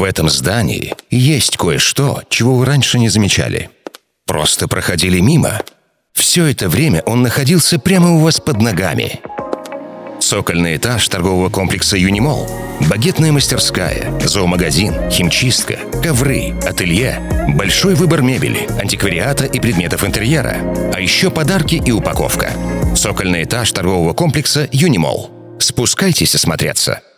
этом здании есть кое-что, чего вы раньше не замечали. Просто проходили мимо. Все это время он находился прямо у вас под ногами. Цокольный этаж торгового комплекса «Юнимолл». Багетная мастерская, зоомагазин, химчистка, ковры, ателье, большой выбор мебели, антиквариата и предметов интерьера, а еще подарки и упаковка. Цокольный этаж торгового комплекса «Юнимолл». Спускайтесь осмотреться.